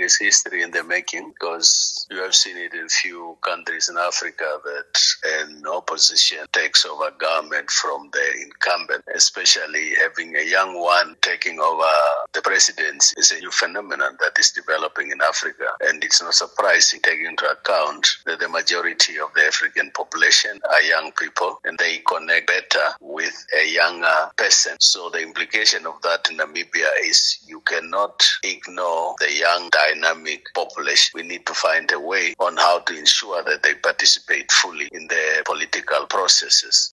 is history in the making, because you have seen it in few countries in Africa that an opposition takes over government from the incumbent, especially having a young one taking over the presidency is a new phenomenon that is developing in Africa. And it's not surprising, taking into account that the majority of the African population are young people and they connect better with a younger person. So the implication of that in Namibia is you cannot ignore the young dynamic population. We need to find a way on how to ensure that they participate fully in the political processes.